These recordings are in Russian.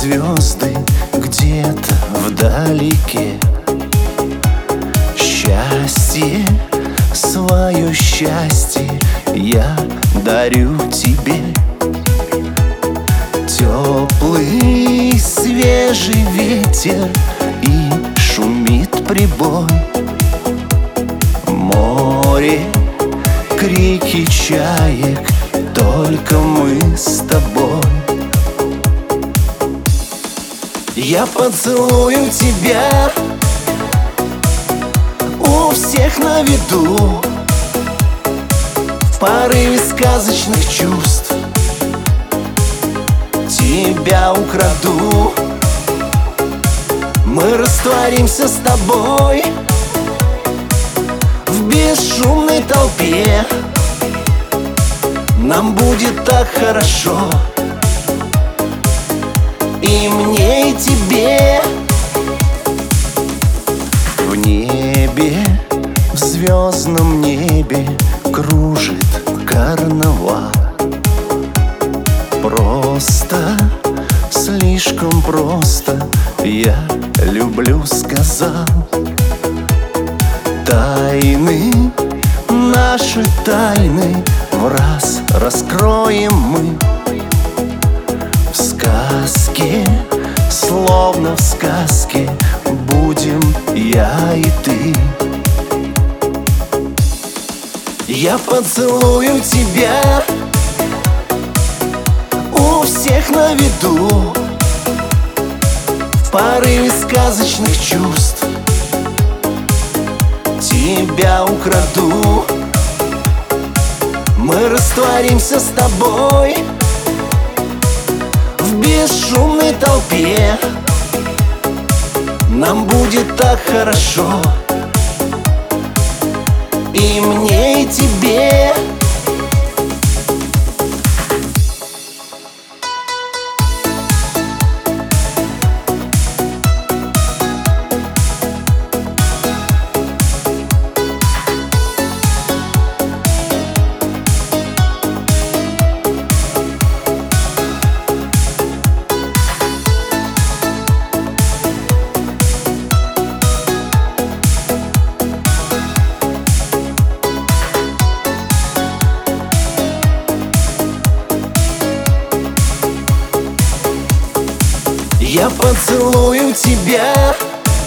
звезды где-то вдалеке. Счастье, свое счастье я дарю тебе. Теплый, свежий ветер и шумит прибой. Море, крики чаек, только мы с тобой. Я поцелую тебя у всех на виду, в порыве сказочных чувств тебя украду. Мы растворимся с тобой в бесшумной толпе. Нам будет так хорошо, и мне, и тебе. В небе, в звездном небе кружит карнавал. Просто, слишком просто я люблю, сказал. Тайны, наши тайны в раз раскроем мы. В сказке, словно в сказке, будем я и ты. Я поцелую тебя у всех на виду, в порыве сказочных чувств тебя украду. Мы растворимся с тобой в бесшумной толпе. Нам будет так хорошо, и мне, и тебе. Я поцелую тебя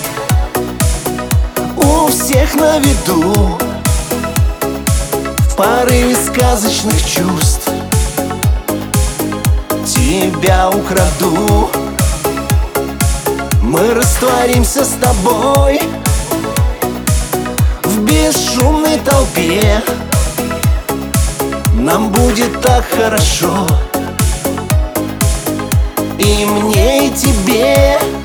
у всех на виду, в порыве сказочных чувств тебя украду. Мы растворимся с тобой в бесшумной толпе. Нам будет так хорошо, и мне, и тебе.